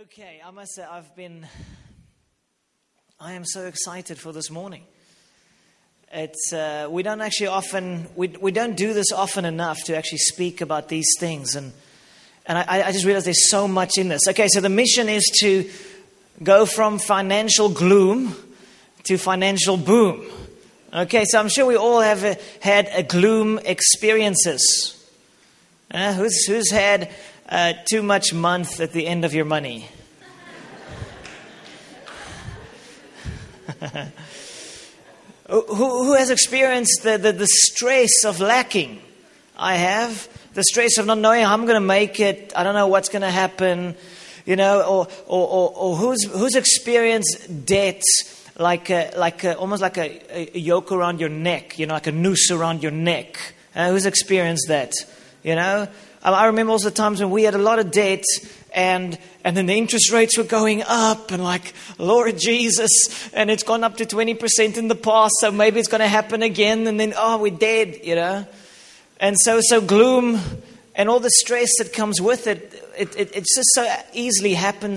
Okay, I must say I am so excited for this morning. It's we don't do this often enough to actually speak about these things, and I just realized there's so much in this. Okay, so the mission is to go from financial gloom to financial boom. Okay, so I'm sure we all have had a gloom experiences. Who's had too much month at the end of your money? Who has experienced the stress of lacking? I have. The stress of not knowing how I'm going to make it. I don't know what's going to happen. You know, or who's experienced debt almost like a yoke around your neck, you know, like a noose around your neck. Who's experienced that? You know, I remember also the times when we had a lot of debt, and then the interest rates were going up, and like, Lord Jesus, and it's gone up to 20% in the past, so maybe it's going to happen again, and then we're dead, you know. And so gloom and all the stress that comes with it just so easily happens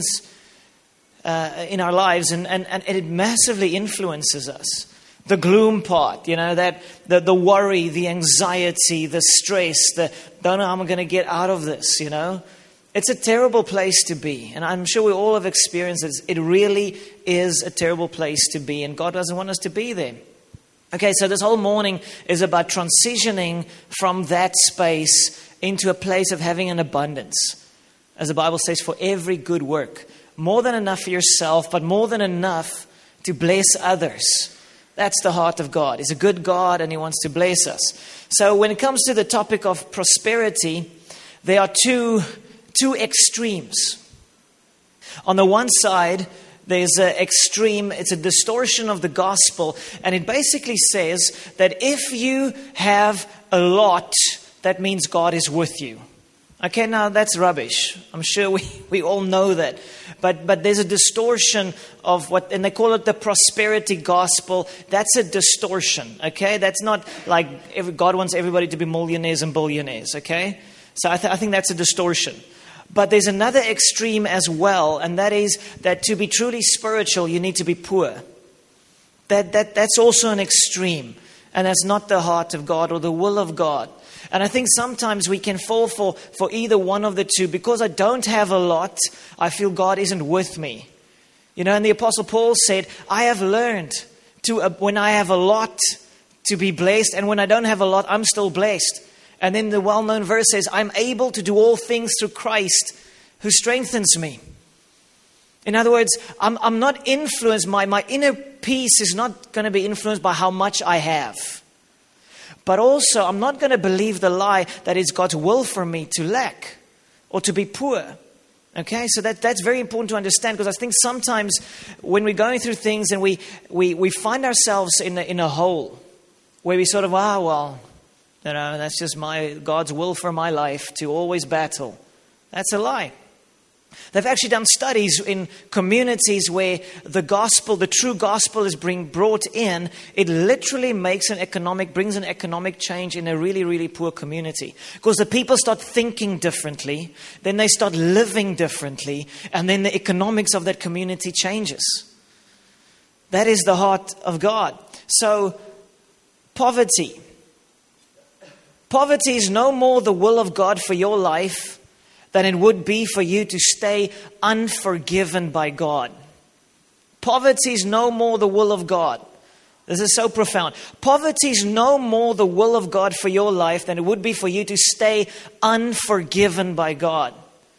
in our lives, and it massively influences us. The gloom part, you know, that the worry, the anxiety, the stress, don't know how I'm going to get out of this, you know. It's a terrible place to be, and I'm sure we all have experienced it. It really is a terrible place to be, and God doesn't want us to be there. Okay, so this whole morning is about transitioning from that space into a place of having an abundance. As the Bible says, for every good work. More than enough for yourself, but more than enough to bless others. That's the heart of God. He's a good God, and He wants to bless us. So when it comes to the topic of prosperity, there are two extremes. On the one side, there's an extreme, it's a distortion of the gospel, and it basically says that if you have a lot, that means God is with you. Okay, now that's rubbish. I'm sure we all know that. But there's a distortion of what, and they call it the prosperity gospel. That's a distortion, okay? That's not like God wants everybody to be millionaires and billionaires, okay? So I think that's a distortion. But there's another extreme as well, and that is that to be truly spiritual, you need to be poor. That's also an extreme, and that's not the heart of God or the will of God. And I think sometimes we can fall for either one of the two. Because I don't have a lot, I feel God isn't with me. You know, and the Apostle Paul said, I have learned to when I have a lot to be blessed, and when I don't have a lot, I'm still blessed. And then the well-known verse says, I'm able to do all things through Christ who strengthens me. In other words, I'm not influenced, my inner peace is not going to be influenced by how much I have. But also, I'm not going to believe the lie that it's God's will for me to lack or to be poor. Okay, so that's very important to understand, because I think sometimes when we're going through things and we find ourselves in a hole where we sort of, you know, that's just God's will for my life to always battle. That's a lie. They've actually done studies in communities where the gospel, the true gospel, is being brought in. It literally brings an economic change in a really, really poor community. Because the people start thinking differently, then they start living differently, and then the economics of that community changes. That is the heart of God. So, poverty. Poverty is no more the will of God for your life than it would be for you to stay unforgiven by God. Poverty is no more the will of God. This is so profound. Poverty is no more the will of God for your life than it would be for you to stay unforgiven by God.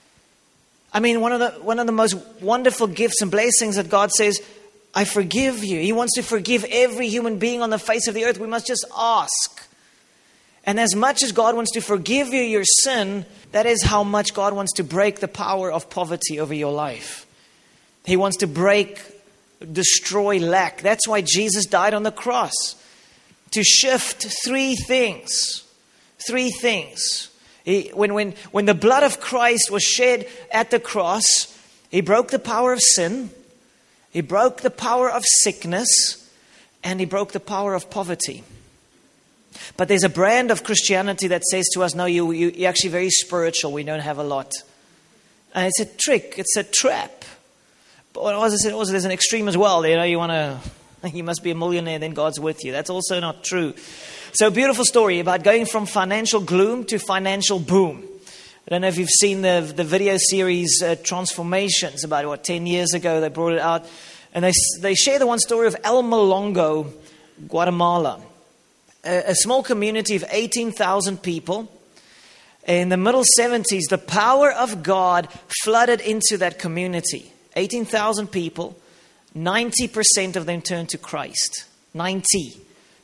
I mean, one of the most wonderful gifts and blessings that God says, I forgive you. He wants to forgive every human being on the face of the earth. We must just ask. And as much as God wants to forgive you your sin, that is how much God wants to break the power of poverty over your life. He wants to destroy lack. That's why Jesus died on the cross. To shift three things. Three things. When the blood of Christ was shed at the cross, He broke the power of sin. He broke the power of sickness. And He broke the power of poverty. But there's a brand of Christianity that says to us, no, you're actually very spiritual. We don't have a lot. And it's a trick. It's a trap. But as I said, also there's an extreme as well. You must be a millionaire, then God's with you. That's also not true. So a beautiful story about going from financial gloom to financial boom. I don't know if you've seen the video series Transformations. About 10 years ago they brought it out. And they share the one story of El Molongo, Guatemala. A small community of 18,000 people. In the middle 70s, the power of God flooded into that community. 18,000 people, 90% of them turned to Christ. 90%,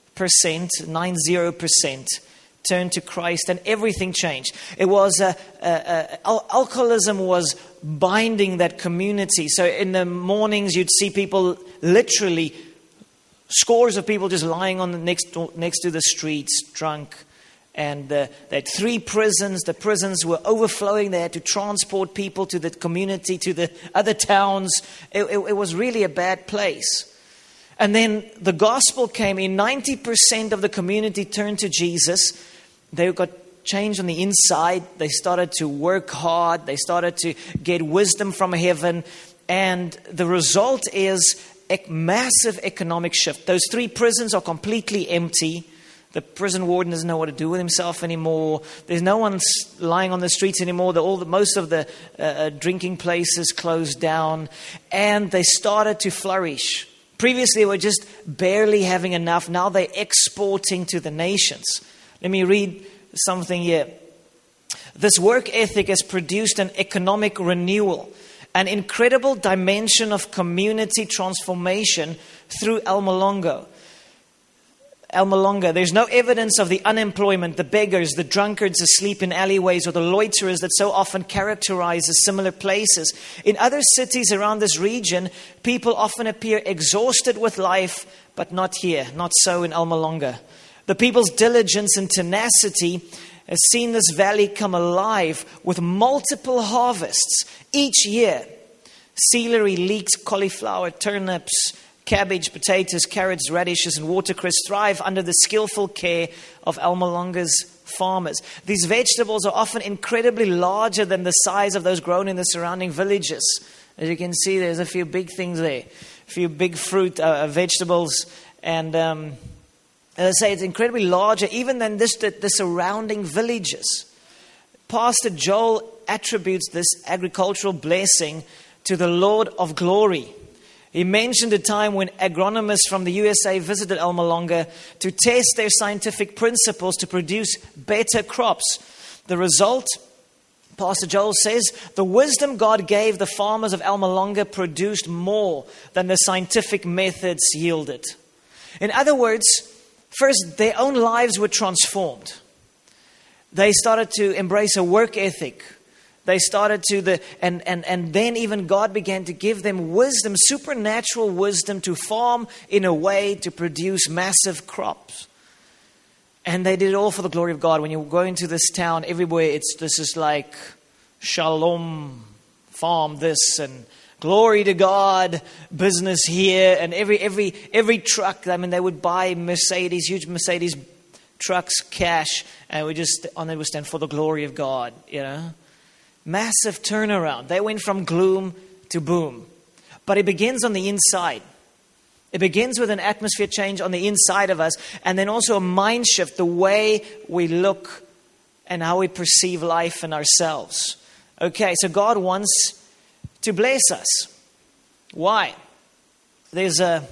turned to Christ, and everything changed. It was alcoholism was binding that community. So in the mornings, you'd see people, literally scores of people, just lying on the next to the streets, drunk. And they had 3 prisons. The prisons were overflowing. They had to transport people to the community, to the other towns. It was really a bad place. And then the gospel came in. 90% of the community turned to Jesus. They got changed on the inside. They started to work hard. They started to get wisdom from heaven. And the result is a massive economic shift. Those 3 prisons are completely empty. The prison warden doesn't know what to do with himself anymore. There's no one lying on the streets anymore. Most of the drinking places closed down. And they started to flourish. Previously, they were just barely having enough. Now they're exporting to the nations. Let me read something here. This work ethic has produced an economic renewal, an incredible dimension of community transformation through El Molongo. There's no evidence of the unemployment, the beggars, the drunkards asleep in alleyways, or the loiterers that so often characterizes similar places. In other cities around this region, people often appear exhausted with life, but not here, not so in El Molongo. The people's diligence and tenacity has seen this valley come alive with multiple harvests each year. Celery, leeks, cauliflower, turnips, cabbage, potatoes, carrots, radishes, and watercress thrive under the skillful care of El Molongo's farmers. These vegetables are often incredibly larger than the size of those grown in the surrounding villages. As you can see, there's a few big things there, a few big fruit, vegetables, and as I say, it's incredibly larger even than the surrounding villages. Pastor Joel attributes this agricultural blessing to the Lord of Glory. He mentioned a time when agronomists from the USA visited El Molongo to test their scientific principles to produce better crops. The result, Pastor Joel says, the wisdom God gave the farmers of El Molongo produced more than the scientific methods yielded. In other words, first, their own lives were transformed. They started to embrace a work ethic. They started to and then even God began to give them wisdom, supernatural wisdom to farm in a way to produce massive crops. And they did it all for the glory of God. When you go into this town, everywhere this is like shalom, farm this, and glory to God, business here, and every truck. I mean, they would buy Mercedes, huge Mercedes trucks, cash, and we just on it would stand for the glory of God. Massive turnaround. They went from gloom to boom. But it begins on the inside. It begins with an atmosphere change on the inside of us, and then also a mind shift, the way we look and how we perceive life and ourselves. Okay, so God wants to bless us. Why? It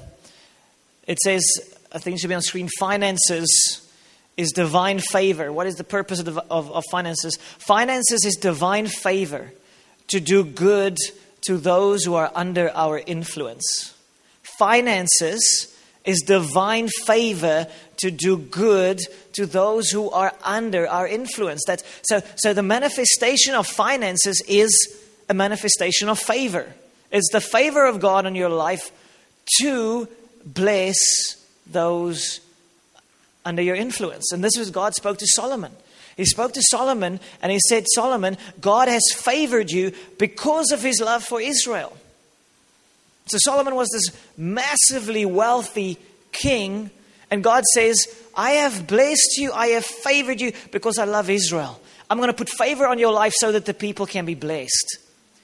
says, I think it should be on screen, finances is divine favor. What is the purpose of finances? Finances is divine favor to do good to those who are under our influence. Finances is divine favor to do good to those who are under our influence. So the manifestation of finances is a manifestation of favor. It's the favor of God on your life to bless those under your influence. And this was God spoke to Solomon. He spoke to Solomon and he said, Solomon, God has favored you because of his love for Israel. So Solomon was this massively wealthy king, and God says, I have blessed you, I have favored you because I love Israel. I'm going to put favor on your life so that the people can be blessed.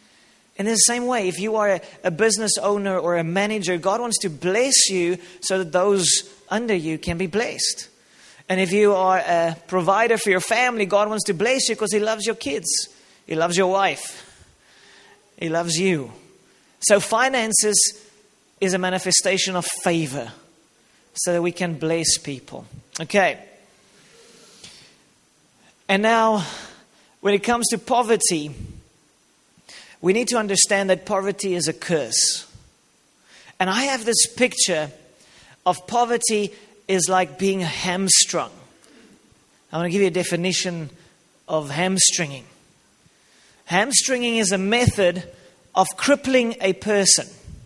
And in the same way, if you are a business owner or a manager, God wants to bless you so that those under you can be blessed. And if you are a provider for your family, God wants to bless you because He loves your kids. He loves your wife. He loves you. So finances is a manifestation of favor so that we can bless people. Okay. And now, when it comes to poverty, we need to understand that poverty is a curse. And I have this picture of poverty is like being hamstrung. I want to give you a definition of hamstringing. Hamstringing is a method of crippling a person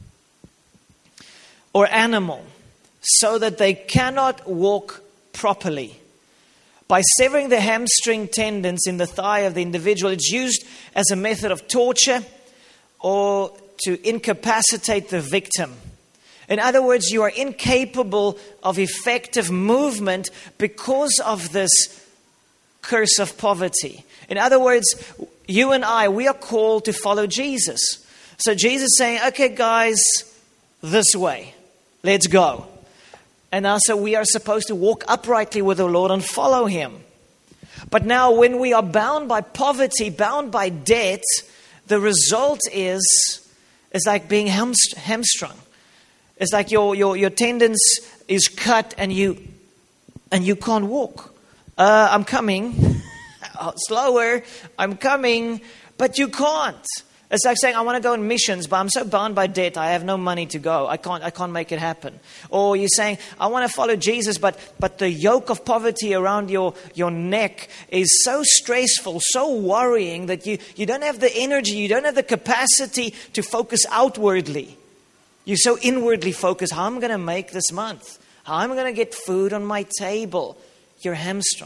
or animal so that they cannot walk properly. By severing the hamstring tendons in the thigh of the individual, it's used as a method of torture or to incapacitate the victim. In other words, you are incapable of effective movement because of this curse of poverty. In other words, you and I, we are called to follow Jesus. So Jesus is saying, okay guys, this way, let's go. And also we are supposed to walk uprightly with the Lord and follow Him. But now when we are bound by poverty, bound by debt, the result is like being hamstrung. It's like your tendons is cut and you can't walk. I'm coming. Slower. I'm coming. But you can't. It's like saying, I want to go on missions, but I'm so bound by debt, I have no money to go. I can't make it happen. Or you're saying, I want to follow Jesus, but the yoke of poverty around your neck is so stressful, so worrying that you don't have the energy, you don't have the capacity to focus outwardly. You're so inwardly focused. How am I going to make this month? How am I going to get food on my table? You're hamstrung.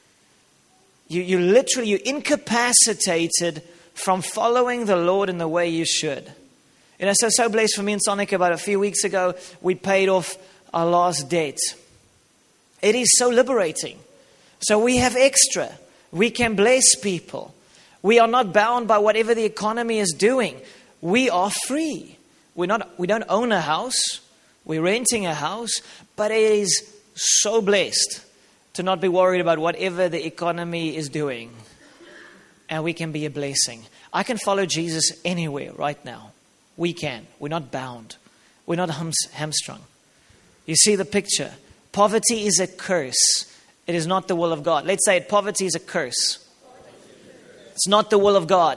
You're incapacitated from following the Lord in the way you should. You know, so blessed for me and Sonic. About a few weeks ago, we paid off our last debt. It is so liberating. So we have extra. We can bless people. We are not bound by whatever the economy is doing. We are free. We don't own a house. We're renting a house. But it is so blessed to not be worried about whatever the economy is doing. And we can be a blessing. I can follow Jesus anywhere right now. We can. We're not bound. We're not hamstrung. You see the picture. Poverty is a curse. It is not the will of God. Let's say it. Poverty is a curse. It's not the will of God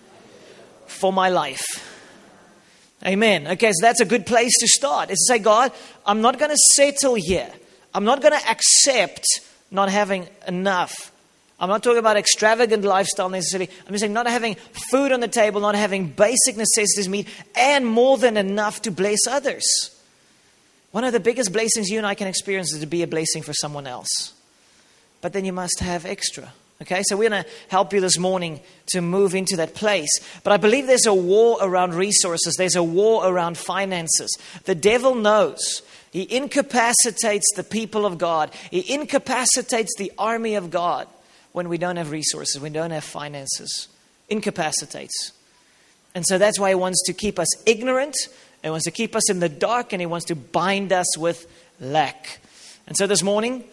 for my life. Amen. Okay, so that's a good place to start. Is to say, God, I'm not going to settle here. I'm not going to accept not having enough. I'm not talking about extravagant lifestyle necessarily. I'm just saying not having food on the table, not having basic necessities meet, and more than enough to bless others. One of the biggest blessings you and I can experience is to be a blessing for someone else. But then you must have extra. Okay, so we're going to help you this morning to move into that place. But I believe there's a war around resources. There's a war around finances. The devil knows. He incapacitates the people of God. He incapacitates the army of God. When we don't have resources, we don't have finances. Incapacitates. And so that's why he wants to keep us ignorant. He wants to keep us in the dark. And he wants to bind us with lack. And so this morning,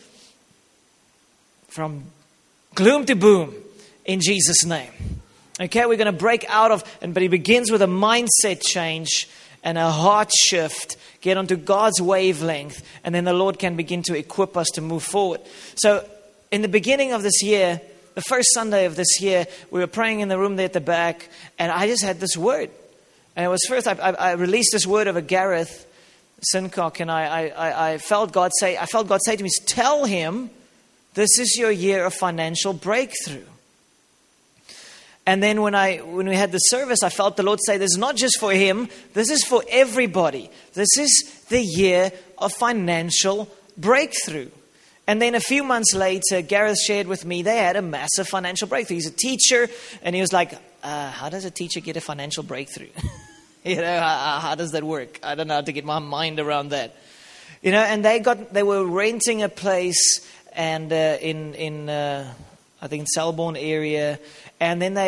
from gloom to boom, in Jesus' name. Okay, we're going to break out of, but he begins with a mindset change and a heart shift. Get onto God's wavelength. And then the Lord can begin to equip us to move forward. So, in the beginning of this year, the first Sunday of this year, we were praying in the room there at the back, and I just had this word. And it was first, I released this word over Gareth Sincock, and I felt God say to me, tell him this is your year of financial breakthrough. And then when we had the service, I felt the Lord say, this is not just for him, this is for everybody. This is the year of financial breakthrough. And then a few months later, Gareth shared with me, they had a massive financial breakthrough. He's a teacher, and he was like, how does a teacher get a financial breakthrough? How does that work? I don't know how to get my mind around that. And they were renting a place and in I think Selborne area, and then they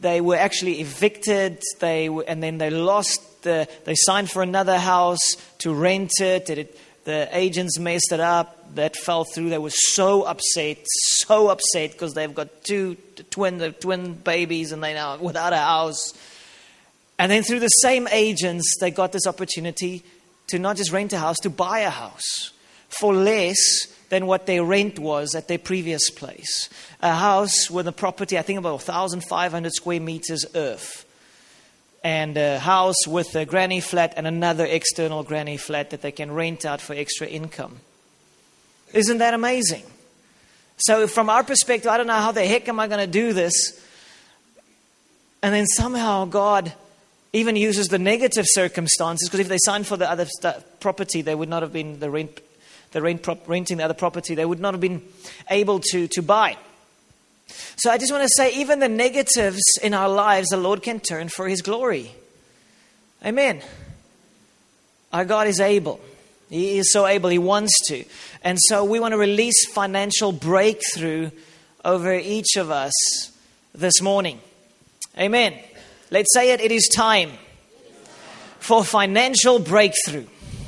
they were actually evicted. And then they they signed for another house to rent it. The agents messed it up. That fell through. They were so upset because they've got twin babies and they're now without a house. And then through the same agents, they got this opportunity to not just rent a house, to buy a house for less than what their rent was at their previous place. A house with a property, I think about 1,500 square meters earth. And a house with a granny flat and another external granny flat that they can rent out for extra income. Isn't that amazing? So from our perspective, I don't know how the heck am I going to do this? And then somehow God even uses the negative circumstances, because if they signed for the other property, they would not have been renting the other property. They would not have been able to buy. So I just want to say, even the negatives in our lives, the Lord can turn for His glory. Amen. Our God is able. He is so able. He wants to. And so we want to release financial breakthrough over each of us this morning. Amen. Let's say it. It is time for financial breakthrough.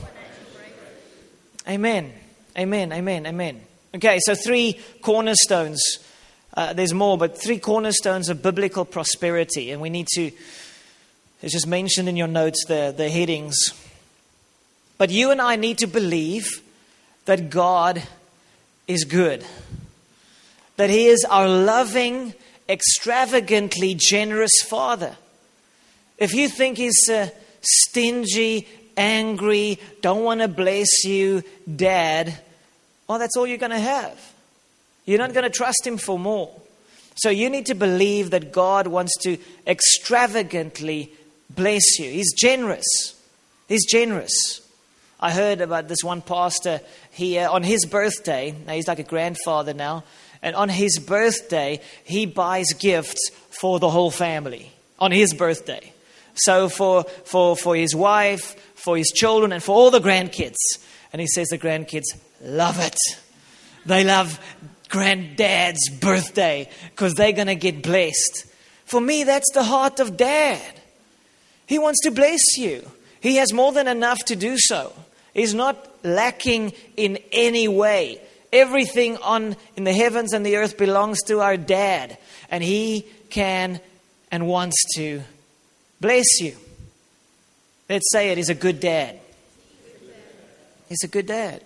Amen. Amen. Amen. Amen. Okay, so 3 cornerstones. There's more, but 3 cornerstones of biblical prosperity. And we need to, it's just mentioned in your notes, the headings. But you and I need to believe that God is good. That He is our loving, extravagantly generous Father. If you think He's a stingy, angry, don't want to bless you dad, well, that's all you're going to have. You're not going to trust Him for more. So you need to believe that God wants to extravagantly bless you. He's generous. He's generous. I heard about this one pastor. He on his birthday, now he's like a grandfather now, and on his birthday, he buys gifts for the whole family. On his birthday. So for his wife, for his children, and for all the grandkids. And he says the grandkids love it. They love granddad's birthday because they're going to get blessed. For me, that's the heart of Dad. He wants to bless you. He has more than enough to do so. He's not lacking in any way. Everything in the heavens and the earth belongs to our Dad. And He can and wants to bless you. Let's say it. He's a good dad. He's a good dad.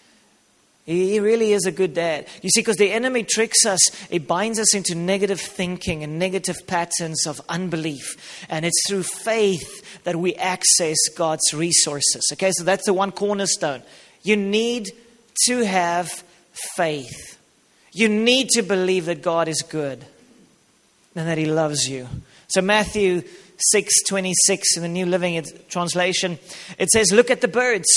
He really is a good dad. You see, because the enemy tricks us, it binds us into negative thinking and negative patterns of unbelief. And it's through faith that we access God's resources. Okay, so that's the one cornerstone. You need to have faith. You need to believe that God is good and that He loves you. So Matthew 6:26 in the New Living Translation, it says, look at the birds.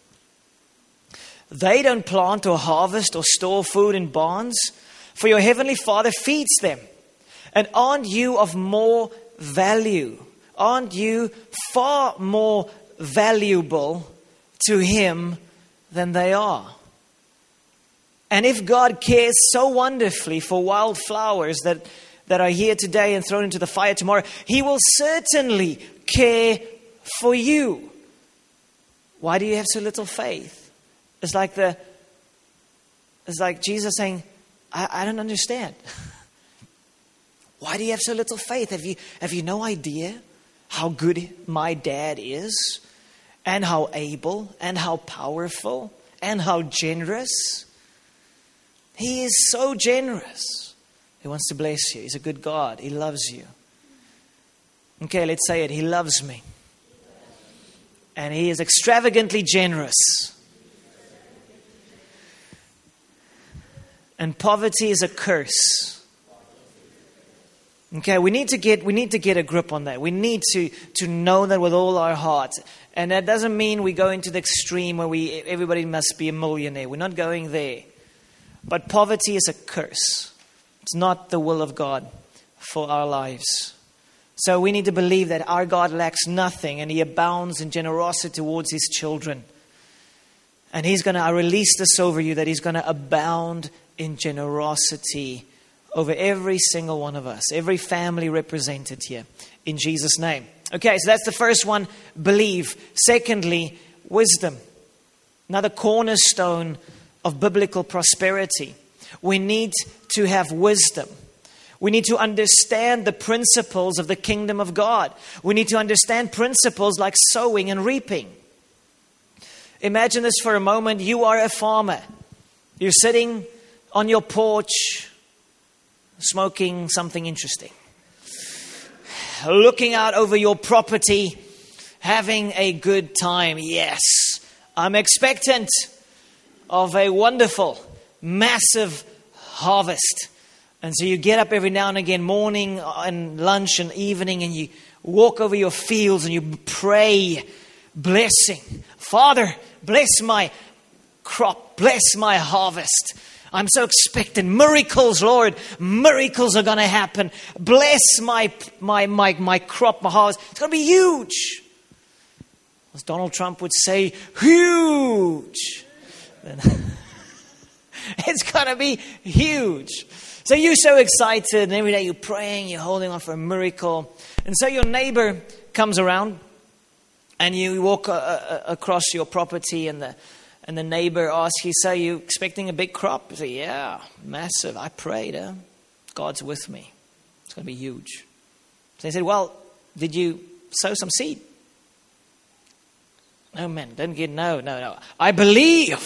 They don't plant or harvest or store food in barns, for your heavenly Father feeds them. And aren't you of more value? Aren't you far more valuable to Him than they are? And if God cares so wonderfully for wildflowers that are here today and thrown into the fire tomorrow, He will certainly care for you. Why do you have so little faith? It's like Jesus saying, I don't understand. Why do you have so little faith? Have you no idea how good my Dad is? And how able and how powerful and how generous? He is so generous. He wants to bless you. He's a good God. He loves you. Okay, let's say it. He loves me. And He is extravagantly generous. And poverty is a curse. Okay, we need to get a grip on that. We need to know that with all our heart. And that doesn't mean we go into the extreme where everybody must be a millionaire. We're not going there. But poverty is a curse. It's not the will of God for our lives. So we need to believe that our God lacks nothing and He abounds in generosity towards His children. And I release this over you, that He's going to abound in generosity over every single one of us, every family represented here, in Jesus' name. Okay, so that's the first one, believe. Secondly, wisdom. Another cornerstone of biblical prosperity. We need to have wisdom. We need to understand the principles of the kingdom of God. We need to understand principles like sowing and reaping. Imagine this for a moment. You are a farmer. You're sitting on your porch, smoking something interesting, looking out over your property, having a good time. Yes, I'm expectant of a wonderful, massive harvest. And so you get up every now and again, morning and lunch and evening, and you walk over your fields and you pray blessing. Father, bless my crop, bless my harvest. I'm so expectant. Miracles, Lord. Miracles are going to happen. Bless my crop, my harvest. It's going to be huge. As Donald Trump would say, huge. It's going to be huge. So you're so excited, and every day you're praying, you're holding on for a miracle. And so your neighbor comes around, and you walk across your property, and the neighbor asks you, so you expecting a big crop? You say, yeah, massive. I prayed. God's with me. It's going to be huge. So they said, well, did you sow some seed? No, man, no. I believe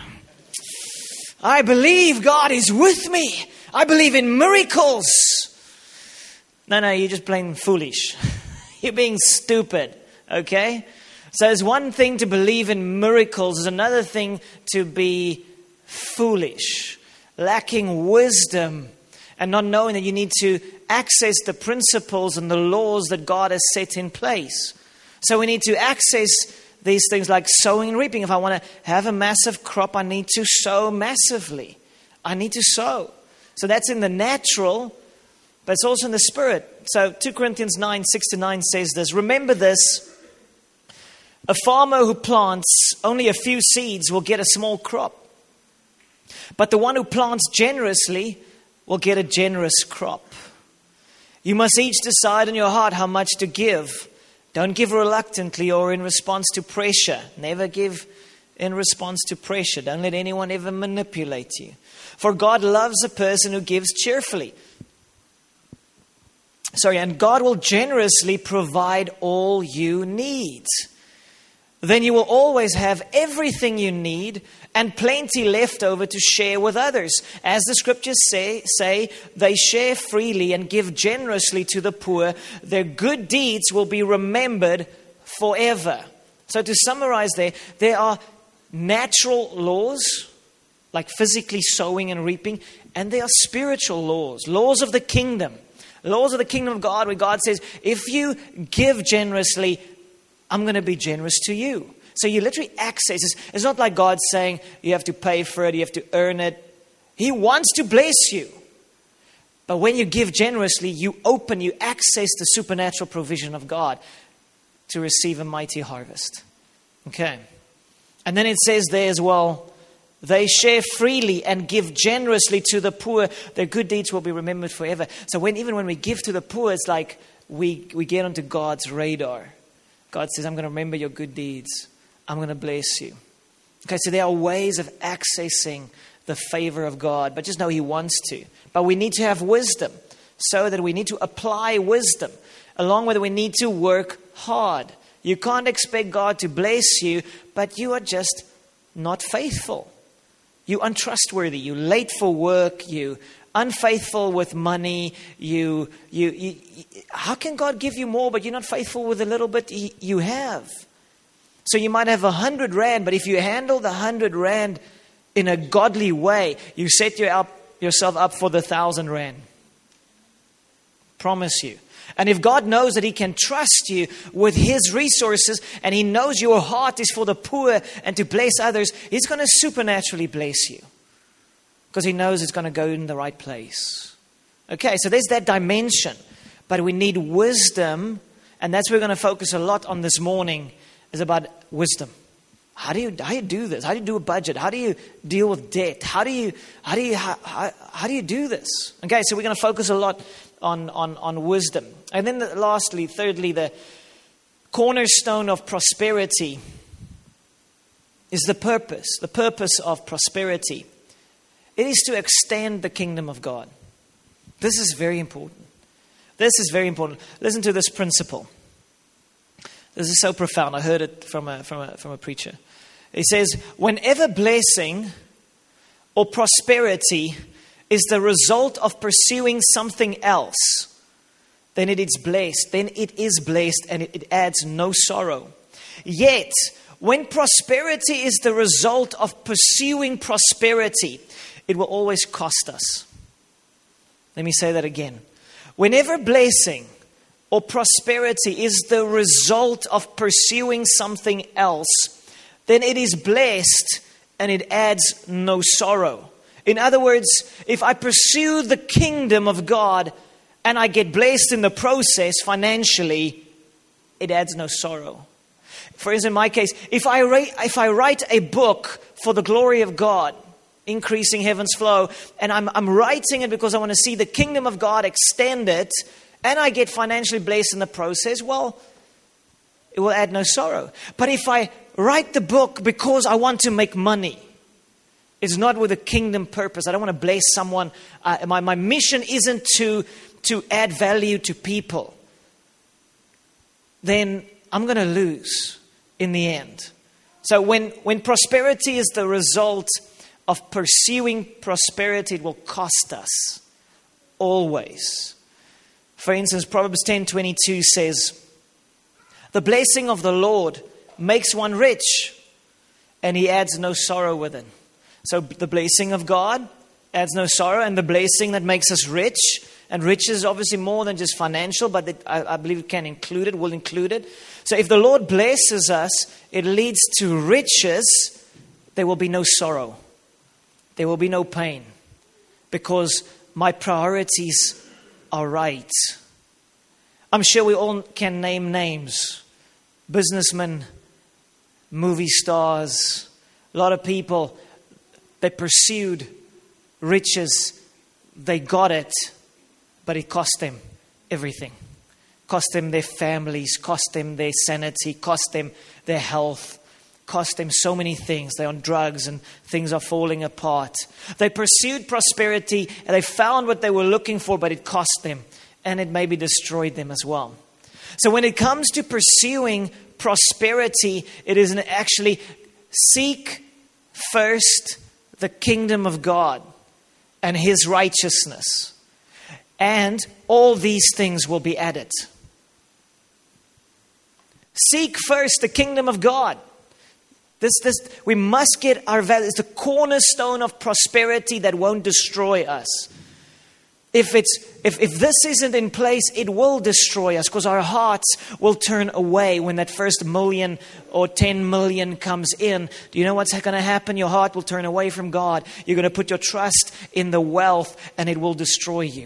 God is with me. I believe in miracles. No, you're just plain foolish. You're being stupid, okay? So it's one thing to believe in miracles. It's another thing to be foolish, lacking wisdom, and not knowing that you need to access the principles and the laws that God has set in place. So we need to access these things like sowing and reaping. If I want to have a massive crop, I need to sow massively. I need to sow. So that's in the natural, but it's also in the spirit. So 2 Corinthians 9:6-9 says this. Remember this. A farmer who plants only a few seeds will get a small crop. But the one who plants generously will get a generous crop. You must each decide in your heart how much to give. Don't give reluctantly or in response to pressure. Never give in response to pressure. Don't let anyone ever manipulate you. For God loves a person who gives cheerfully. And God will generously provide all you need. Then you will always have everything you need and plenty left over to share with others. As the scriptures say, they share freely and give generously to the poor. Their good deeds will be remembered forever. So to summarize there are natural laws, like physically sowing and reaping, and there are spiritual laws of the kingdom. Laws of the kingdom of God, where God says, if you give generously, I'm going to be generous to you. So you literally access this. It's not like God saying you have to pay for it, you have to earn it. He wants to bless you. But when you give generously, you access the supernatural provision of God to receive a mighty harvest. Okay. And then it says there as well, they share freely and give generously to the poor. Their good deeds will be remembered forever. So even when we give to the poor, it's like we get onto God's radar. God says, I'm going to remember your good deeds. I'm going to bless you. Okay, so there are ways of accessing the favor of God, but just know He wants to. But we need to have wisdom, so that we need to apply wisdom. Along with it, we need to work hard. You can't expect God to bless you, but you are just not faithful. You're untrustworthy. You're late for work. You're unfaithful with money. How can God give you more, but you're not faithful with the little bit you have? So you might have 100 rand, but if you handle the 100 rand in a godly way, you set yourself up for the 1,000 rand. Promise you. And if God knows that He can trust you with His resources, and He knows your heart is for the poor and to bless others, He's going to supernaturally bless you. Because He knows it's going to go in the right place. Okay, so there's that dimension. But we need wisdom. And that's what we're going to focus a lot on this morning, is about wisdom. How do you do this? How do you do a budget? How do you deal with debt? How do you do this? Okay, so we're going to focus a lot on wisdom. And then thirdly, the cornerstone of prosperity is the purpose. The purpose of prosperity. It is to extend the kingdom of God. This is very important. This is very important. Listen to this principle. This is so profound. I heard it from a preacher. He says, whenever blessing or prosperity is the result of pursuing something else, then it is blessed. Then it is blessed and it adds no sorrow. Yet, when prosperity is the result of pursuing prosperity, it will always cost us. Let me say that again. Whenever blessing or prosperity is the result of pursuing something else, then it is blessed and it adds no sorrow. In other words, if I pursue the kingdom of God and I get blessed in the process financially, it adds no sorrow. For instance, in my case, if I write a book for the glory of God, Increasing Heaven's Flow, and I'm writing it because I want to see the kingdom of God extended, and I get financially blessed in the process, well, it will add no sorrow. But if I write the book because I want to make money, it's not with a kingdom purpose. I don't want to bless someone. My mission isn't to add value to people. Then I'm going to lose in the end. So when prosperity is the result of pursuing prosperity, it will cost us always. For instance, Proverbs 10:22 says, "The blessing of the Lord makes one rich, and he adds no sorrow with it." So the blessing of God adds no sorrow, and the blessing that makes us rich, and rich is obviously more than just financial, but I believe it can include it, will include it. So if the Lord blesses us, it leads to riches. There will be no sorrow. There will be no pain, because my priorities are right. I'm sure we all can name names. Businessmen, movie stars, a lot of people, they pursued riches. They got it, but it cost them everything. Cost them their families, cost them their sanity, cost them their health, cost them so many things. They're on drugs and things are falling apart. They pursued prosperity and they found what they were looking for, but it cost them and it maybe destroyed them as well. So when it comes to pursuing prosperity, it is actually seek first the kingdom of God and His righteousness, and all these things will be added. Seek first the kingdom of God. We must get our value. It's the cornerstone of prosperity that won't destroy us. If this isn't in place, it will destroy us, because our hearts will turn away when that first million or 10 million comes in. Do you know what's going to happen? Your heart will turn away from God. You're going to put your trust in the wealth and it will destroy you.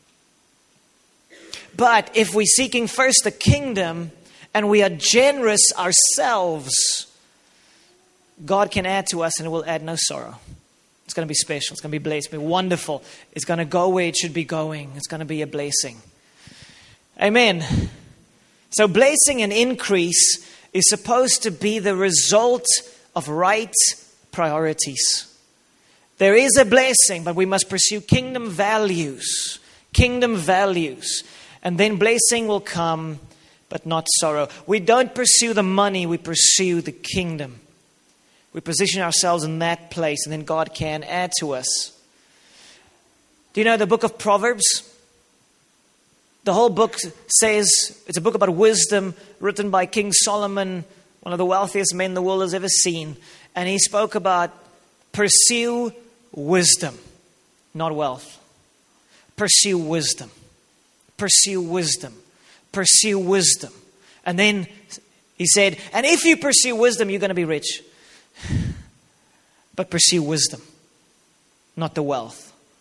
But if we're seeking first the kingdom and we are generous ourselves, God can add to us and it will add no sorrow. It's going to be special. It's going to be blessed. It's going to be wonderful. It's going to go where it should be going. It's going to be a blessing. Amen. So blessing and increase is supposed to be the result of right priorities. There is a blessing, but we must pursue kingdom values. Kingdom values. And then blessing will come, but not sorrow. We don't pursue the money. We pursue the kingdom. We position ourselves in that place, and then God can add to us. Do you know the book of Proverbs? The whole book says, it's a book about wisdom written by King Solomon, one of the wealthiest men the world has ever seen. And he spoke about pursue wisdom, not wealth. Pursue wisdom. Pursue wisdom. Pursue wisdom. And then he said, and if you pursue wisdom, you're going to be rich. But pursue wisdom, not the wealth.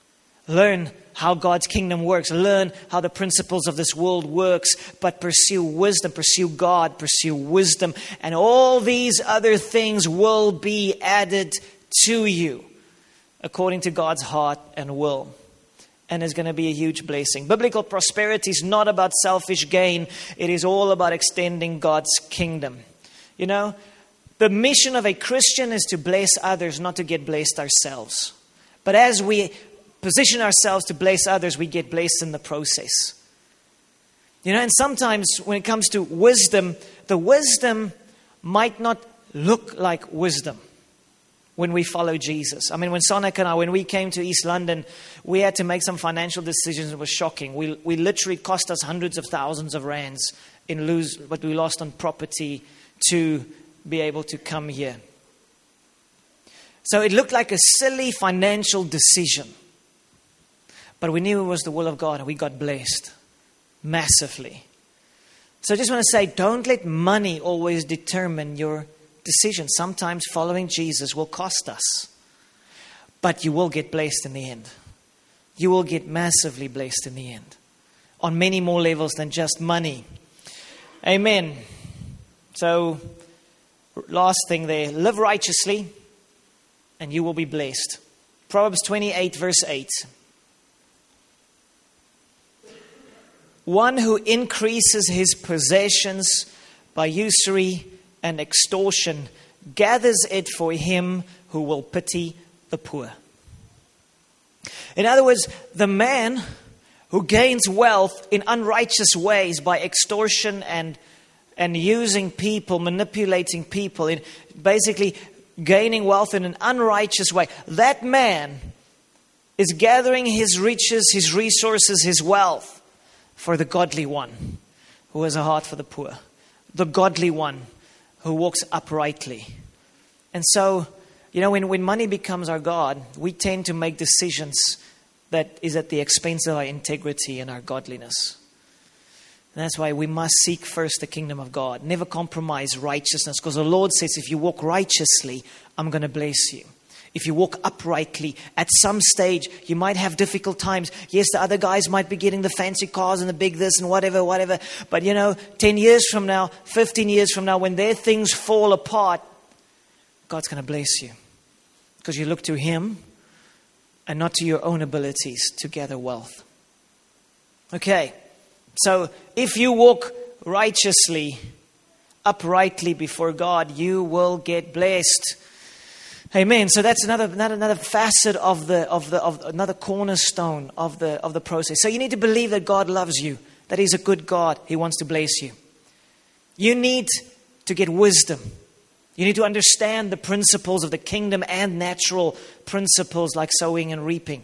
Learn how God's kingdom works. Learn how the principles of this world works. But pursue wisdom. Pursue God. Pursue wisdom. And all these other things will be added to you according to God's heart and will. And it's going to be a huge blessing. Biblical prosperity is not about selfish gain. It is all about extending God's kingdom. You know, the mission of a Christian is to bless others, not to get blessed ourselves. But as we position ourselves to bless others, we get blessed in the process. You know, and sometimes when it comes to wisdom, the wisdom might not look like wisdom when we follow Jesus. I mean, when Sonik and I, when we came to East London, we had to make some financial decisions. It was shocking. We literally cost us hundreds of thousands of rands in what we lost on property to be able to come here. So it looked like a silly financial decision. But we knew it was the will of God, and we got blessed massively. So I just want to say, don't let money always determine your decision. Sometimes following Jesus will cost us. But you will get blessed in the end. You will get massively blessed in the end. On many more levels than just money. Amen. So, last thing there. Live righteously and you will be blessed. Proverbs 28 verse 8. One who increases his possessions by usury and extortion gathers it for him who will pity the poor. In other words, the man who gains wealth in unrighteous ways by extortion and using people, manipulating people, in basically gaining wealth in an unrighteous way, that man is gathering his riches, his resources, his wealth for the godly one who has a heart for the poor, the godly one who walks uprightly. And so, you know, when money becomes our God, we tend to make decisions that is at the expense of our integrity and our godliness. And that's why we must seek first the kingdom of God. Never compromise righteousness, because the Lord says, if you walk righteously, I'm going to bless you. If you walk uprightly, at some stage, you might have difficult times. Yes, the other guys might be getting the fancy cars and the big this and whatever. But, you know, 10 years from now, 15 years from now, when their things fall apart, God's going to bless you. Because you look to Him and not to your own abilities to gather wealth. Okay, so if you walk righteously, uprightly before God, you will get blessed. Amen. So that's another facet of another cornerstone of the process. So you need to believe that God loves you, that He's a good God. He wants to bless you. You need to get wisdom. You need to understand the principles of the kingdom and natural principles like sowing and reaping.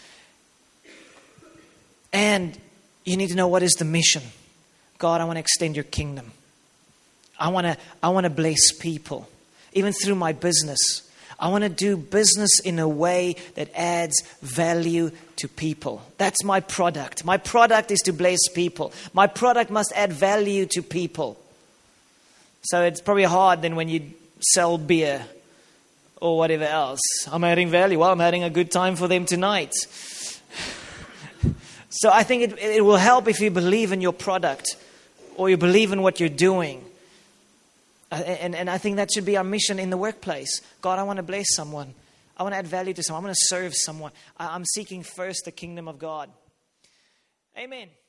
And you need to know, what is the mission? God, I want to extend your kingdom. I want to bless people, even through my business. I want to do business in a way that adds value to people. That's my product. My product is to bless people. My product must add value to people. So it's probably hard then when you sell beer or whatever else. I'm adding value. Well, I'm having a good time for them tonight. So I think it will help if you believe in your product or you believe in what you're doing. And I think that should be our mission in the workplace. God, I want to bless someone. I want to add value to someone. I want to serve someone. I'm seeking first the kingdom of God. Amen.